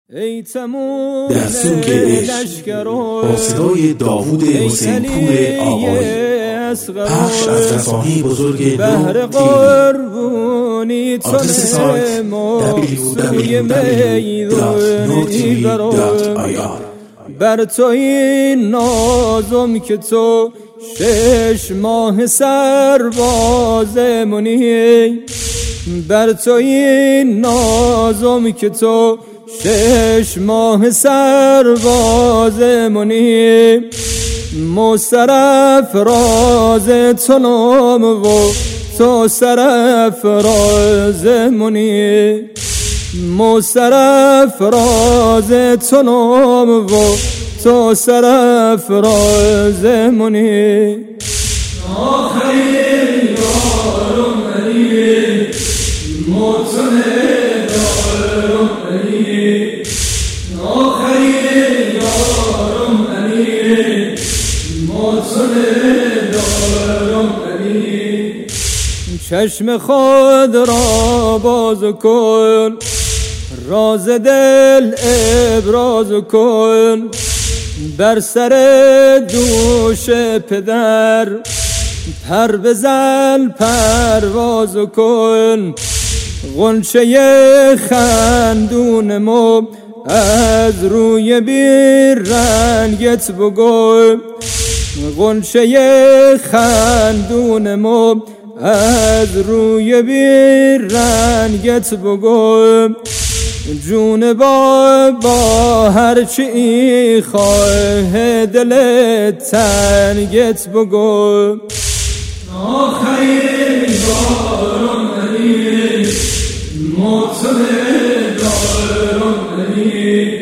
در سوگ عشق با صدای داوود حسین پور آقایی، پخش از رسانه بزرگ بهر قربونی آدرس سایت www.notv.ir. بر تو این نازم که تو 6 ماه سرباز منی، بر تو این نازم که تو 6 ماه سرباز منی، سرافراز تو نام و تو سرافراز منی، سرافراز تو نام و تو سرافراز منی. آخرین یارم علی موتن دارم علی، آخرین یارم علی موتن دارم علی. چشم خود را باز کن، راز دل ابراز کن، بر سر دوش پدر پر بزن پرواز کن، غنچه خندون مو از روی بیرنگت بگو، غنچه خندون مو از روی بیرنگت بگو، جون با هرچی خواه دلت تنگت بگو. آخرین یارم علی موتن دارم علی،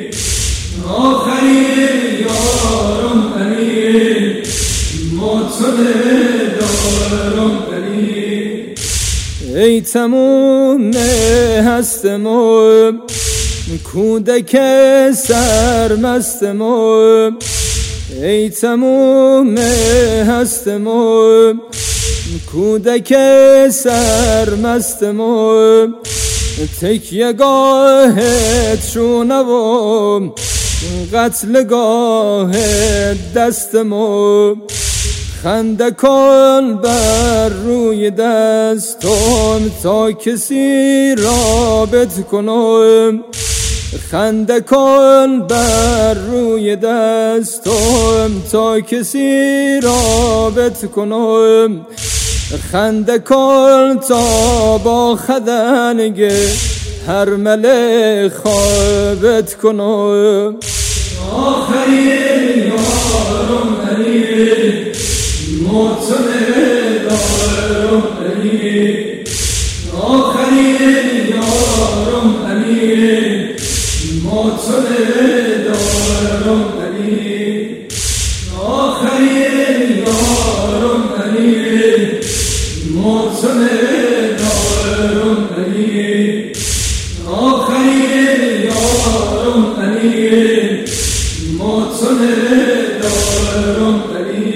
آخرین یارم علی موتن دارم علی. ای تموم هستم کودک سرمستم، ای تموم هستم کودک سرمستم، تکیه گاهت شونم قتل گاه دستم، خنده کن بر روی دستم تا کسی رابط کنم، خنده کن بر روی دستم تا کسی رابط کنم، خنده کن تا با خدنگ هر مله خوابت کنم. آخرین یارم علی موتن دارم علی، آخرین یارم علی موتن دارم علی، آخرین یارم علی موتن دارم علی، آخرین یارم علی موتن دارم علی.